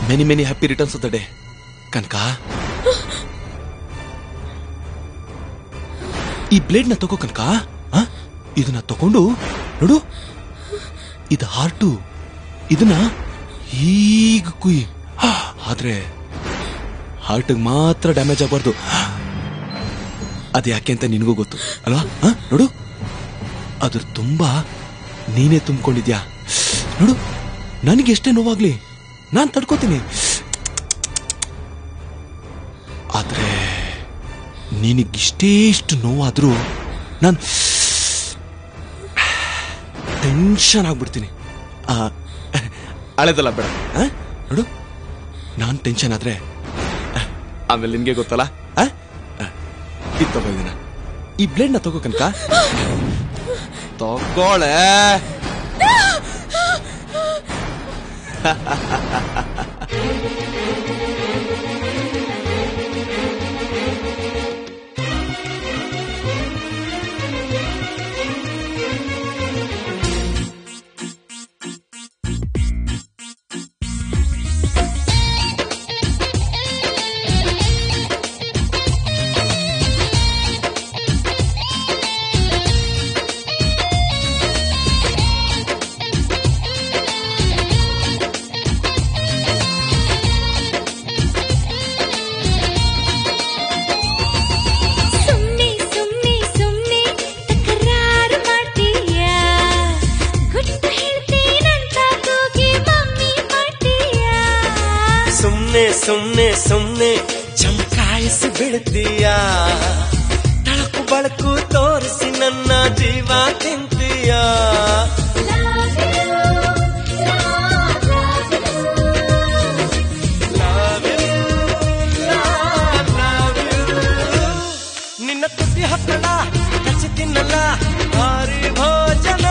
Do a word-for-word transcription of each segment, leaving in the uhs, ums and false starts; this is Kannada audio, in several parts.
Many many happy returns of the day Kanaka. ಈ ಬ್ಲೇಡ್ ನ ತಗೋ ಕನಕ. ಇದನ್ನ ತಗೊಂಡು ನೋಡು, ಇದು ಹಾರ್ಟು. ಇದನ್ನ ಹೀಗ ಕುಯ್. ಆದ್ರೆ ಹಾರ್ಟ್ ಮಾತ್ರ ಡ್ಯಾಮೇಜ್ ಆಗಬಾರ್ದು. ಅದು ಯಾಕೆ ಅಂತ ನಿನಗೂ ಗೊತ್ತು ಅಲ್ವಾ? ನೋಡು, ಅದ್ರ ತುಂಬಾ ನೀನೇ ತುಂಬಿಕೊಂಡಿದ್ಯಾ. ನೋಡು, ನನಗೆ ಎಷ್ಟೇ ನೋವಾಗ್ಲಿ ನಾನ್ ತಡ್ಕೋತೀನಿ. ಆದ್ರೆ ನಿನಗಿಷ್ಟೇ ಇಷ್ಟು ನೋವಾದ್ರೂ ನಾನು ಟೆನ್ಷನ್ ಆಗ್ಬಿಡ್ತೀನಿ. ಅಳೆದಲ್ಲ ಬೇಡ. ನೋಡು, ನಾನ್ ಟೆನ್ಷನ್ ಆದ್ರೆ ಆಮೇಲೆ ನಿನ್ಗೆ ಗೊತ್ತಲ್ಲ. ಇದು ತಗೋ, ಇದನ್ನ ಈ ಬ್ಲೇಡ್ ನ ತಗೋ ಕನಕ. ತಗೋಳೆ. ಸುಮ್ನೆ ಸುಮ್ನೆ ಚಮಕಾಯಿಸಿ ಬಿಡ್ತೀಯಾ, ತಳಕು ಬಳಕು ತೋರಿಸಿ ನನ್ನ ಜೀವ ತಿಂತೀಯಾ. ನಿನ್ನ ತುಟಿ ಹಕ್ಕಳ ಕಚ್ಚಿ ತಿನ್ನಲ್ಲ ಭಾರಿ ಭೋಜನ.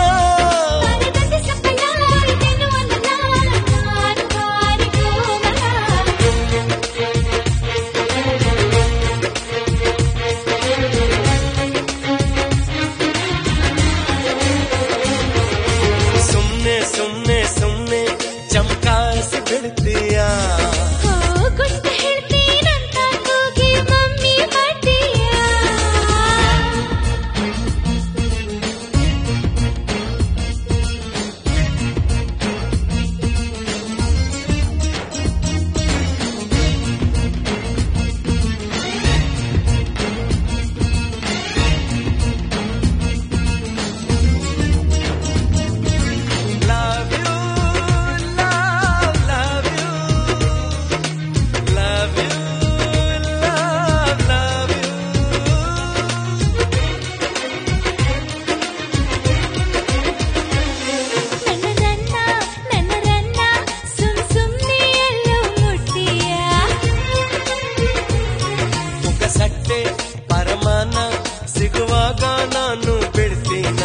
ಸಿಗುವಾಗ ನಾನು ಬಿಡ್ತೀನ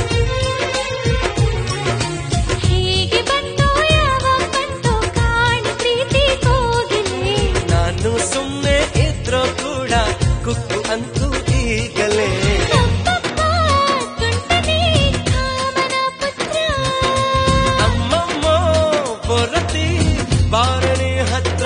ಹೀಗೆ ಬಂದು ಯಾವ ಬಂದು ಕಾಣಿ ಪ್ರೀತಿ ಕೋಗಿಲೆ. ನಾನು ಸುಮ್ಮನೆ ಇದ್ರೂ ಕೂಡ ಕುಕ್ಕು ಅಂತೂ ಈಗಲೇ. ಅಮ್ಮಮ್ಮ ಪೊರತಿ ಬಾರಣಿ ಹತ್ರ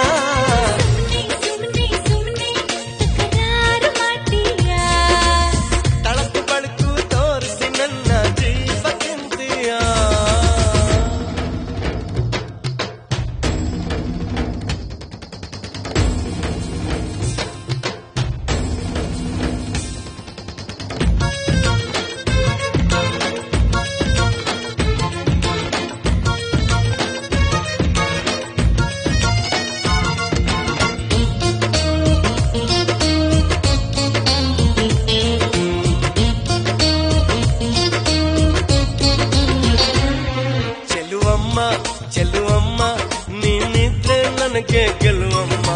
ಚೆಲುವಮ್ಮ ನೀನಿದ್ರೆ ನನಗೆ ಗೆಲುವಮ್ಮ.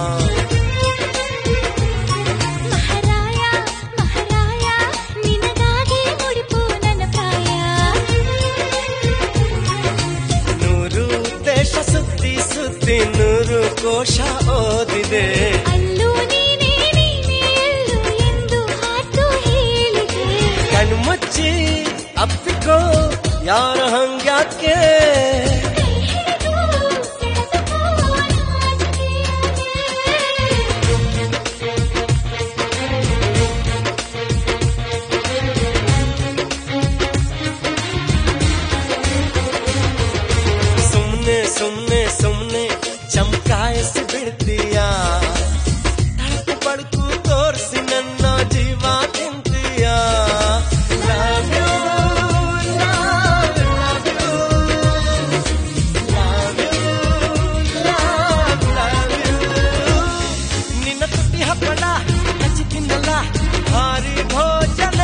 ಮಹಾರಾಯ ಮಹಾರಾಯ ನಿನಗಾಗಿ ಮುಡಿಪು ನನ್ನ ಪ್ರಾಯ. ನೂರು ದೇಶ ಸುತ್ತಿ ಸುತ್ತಿ ನೂರು ಕೋಶ ಓದಿದೆ. ಅಲ್ಲೂ ನೀನೇ ನೀನೇ ಎಲ್ಲೂ ಎಂದು ಹಾತು ಹೇಳಿದೆ. ಕಣ್ಮುಚ್ಚಿ ಅಪ್ಪಿಕೋ ಯಾರ ಹಂಗ್ಯಾಕೆ ಹಪ್ಪಳ ಹಚ್ಚಿ ತಿನ್ನಲ್ಲ ಭಾರಿ ಭೋಜನ